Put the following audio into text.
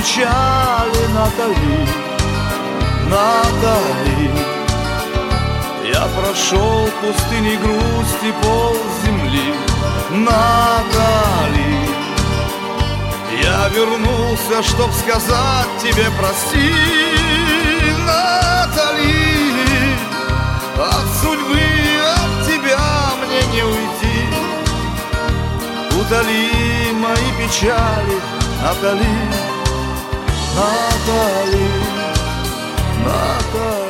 печали, Натали, Натали. Я прошел пустыни грусти пол земли, Натали. Я вернулся, чтоб сказать тебе прости, Натали. От судьбы, от тебя мне не уйти. Утоли мои печали, Натали, Натали, Натали.